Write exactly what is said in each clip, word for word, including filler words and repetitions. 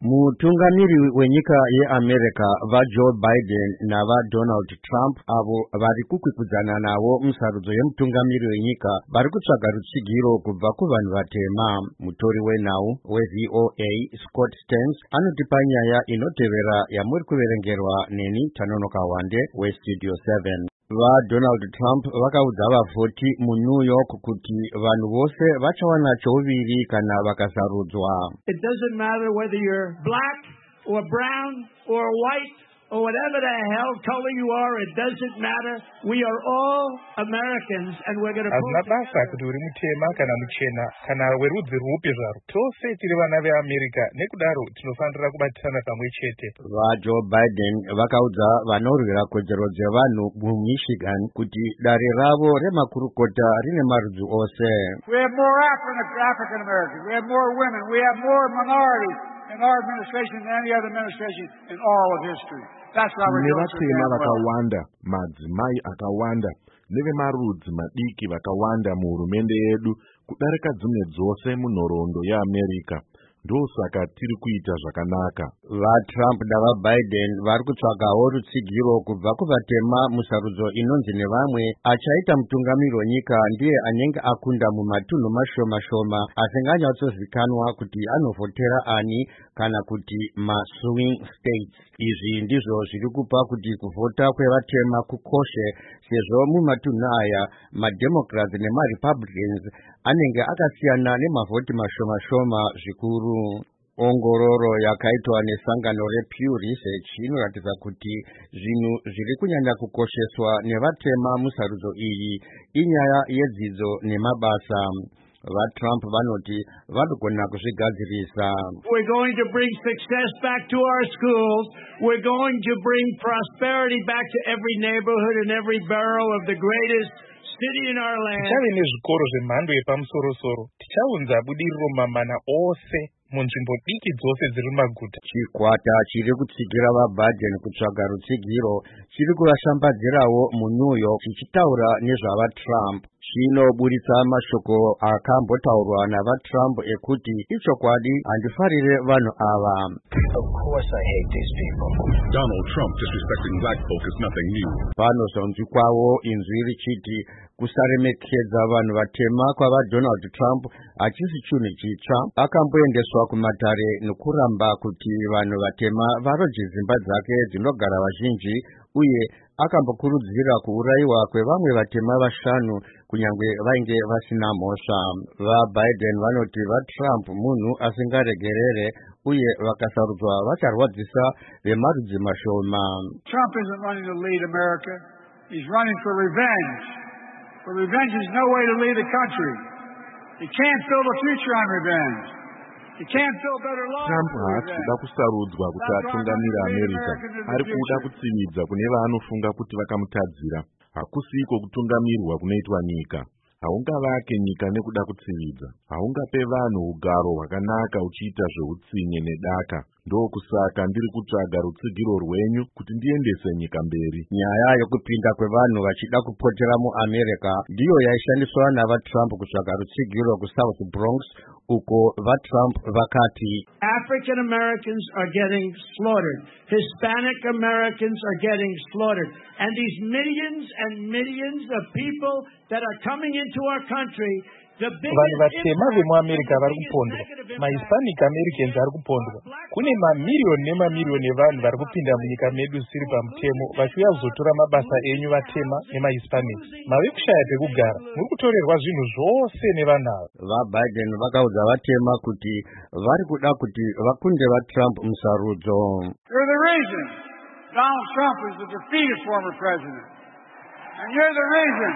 Mutungamiri wenyika ye America va Joe Biden na va Donald Trump avo vari kukwikwidzana nawo musarudzo yemutungamiri wenyika vari kutsvaga rutsigiro kubva kuvanhu vatema. Mutori wenhau we-V O A Scott Stearns anotipa nyaya inotevera yamuri kuverengerwa neni Tanonoka Wande weStudio seven. Va Donald Trump vakaudza vavhoti muNew York kuti vanhu vose vachawana chouviri kana vakasarudzwa. It doesn't matter whether you're black or brown or white or whatever the hell color you are, it doesn't matter. We are all Americans and we're going to Hazina basa kuti uri mutema kana muchena kana werudzi rwupi zvaro. Tose tiri vana veAmerica nekudaro tinofanira kubatisana pamwe chete. Va Joe Biden vakaudza vanorwira kodzero dzevanhu muMichigan kuti dare ravo remakurukota rine marudzi ose. We have more African Americans, we have more women, we have more minorities in our administration than any other administration in all of history. That's why we're doing so damn well. Vakawanda, madzimai akawanda, nevemarudzi madiki vakawanda muhurumende yedu kudarika dzimwe dzose munhoroondo yeAmerica. Ndosaka tiri kuita zvakanaka. Va Trump nava Biden vari kutsvagawo rutsigiro kubva kuvatema musarudzo inonzi nevamwe achaita mutungamiri wenyika ndiye anenge akunda mumatunhu mashoma shoma asinganyatsozikanwa kuti anovhotera ani kana kuti ma-swing states. Izvi ndizvo zviri kupa kuti kuvhota kwevatema kukoshe sezvo mumatunhu aya maDemocrats nemaRepublicans anenge akasiyana nemavhoti mashoma shoma zvikuru. Ongororo yakaitwa nesangano rePew Research inoratidza kuti zvinhu zviri kunyanya kukosheswa nevatema musarudzo iyi inyaya yedzidzo nemabasa. VaTrump vanoti vanogona kuzvigadzirisa. We're going to bring success back to our schools. We're going to bring prosperity back to every neighborhood and every borough of the greatest city in our land. Tichave nezvikoro zvemhando yepamusoro-soro. Tichaunza budiriro mamana ose munzvimbo diki dzose dziri mumaguta. Chikwata chiri kutsigira vaBiden kutsvaga rutsigiro chiri kuvashambadzirawo muNew York chichitaura nezvavaTrump. Chinoburitsa mashoko akambotaurwa navaTrump ekuti ichokwadi handifarire vanhu ava. Of course I hate these people. Donald Trump disrespecting black folk is nothing new. Panozonzi kwawo inzwi richiti kusaremekedza vanhu vatema kwava Donald Trump hachisi chinhu chitsva. Akamboendeswa kumatare nokuramba kuti vanhu vatema varoje dzimba dzake dzinogara vazhinji uye akambokurudzira kuurayiwa kwevamwe vatema vashanu kunyange vainge vasina mhosva. VaBiden vanoti vaTrump munhu asingaregerere uye vakasarudzwa vacharwadzisa vemarudzi mashoma. Trump isn't running to lead America. He's running for revenge. For revenge is no way to lead the country. You can't build a future on revenge. You can't build better laws. Trump haati kuda kusarudzwa kuti atungamire America. Ari kuda kutsimidza kune vaanofunga kuti vakamutadzira. Hakusiko kutungamirwa kunoitwa nyika. Haungavake nyika nekuda kutsividza. Haungape vanhu ugaro hwakanaka uchiita zveutsinye nedaka. Ndokusaka ndiri kutsvaga rutsigiro rwenyu kuti ndiendese nyika mberi. Nyaya yokupinda kwevanhu vachida kupotera muAmerica ndiyo yaishandiswa navaTrump kutsvaga rutsigiro kuSouth Bronx uko vaTrump vakati African Americans are getting slaughtered. Hispanic Americans are getting slaughtered. And these millions and millions of people that are coming into our country, vanhu vatema vemuAmerica vari kupondwa, maHispanic Americans vari kupondwa. Kune mamiriyoni nemamiriyoni evanhu vari kupinda munyika medu zvisiri pamutemo vachiuya kuzotora mabasa enyu vatema nemaHispanic. Mave kushaya pekugara, muri kutorerwa zvinhu zvose nevanhu ava. VaBiden vakaudza vatema kuti vari kuda kuti vakunde vaTrump musarudzo. You're the reason Donald Trump is the defeated former president. And you're the reason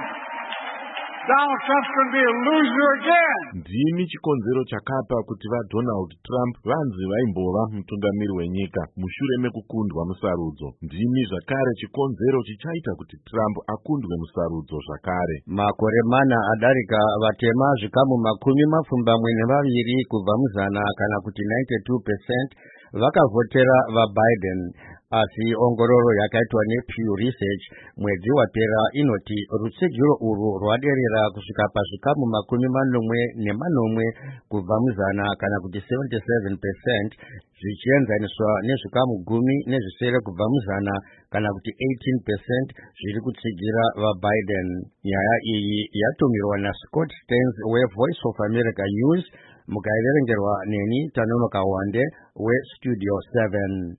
Donald Trump's going to be a loser again. Ndini chikonzero chakapa kuti vaDonald Trump vanzi vaimbova mutungamiri wenyika mushure mekukundwa musarudzo. Ndini zvakare chikonzero chichaita kuti Trump akundwe musarudzo zvakare. Makore mana adarika vatema zvikamu makumi mapfumbamwe nevaviri kubva muzana kana kuti ninety-two percent vakavhotera vaBiden. asi ongororo yakaitwa nePew Research mwedzi wapera inoti rutsigiro urwu rwaderera kusvika pazvikamu makumi manomwe nemanomwe kubva muzana kana kuti seventy-seven percent zvichienzaniswa nezvikamu gumi nezvisere kubva muzana kana kuti eighteen percent zviri kutsigira vaBiden. Nyaya iyi yatumirwa naScott Stearns weVoice of America News, mukaiverengerwa neni Tanonoka Wande weStudio seven.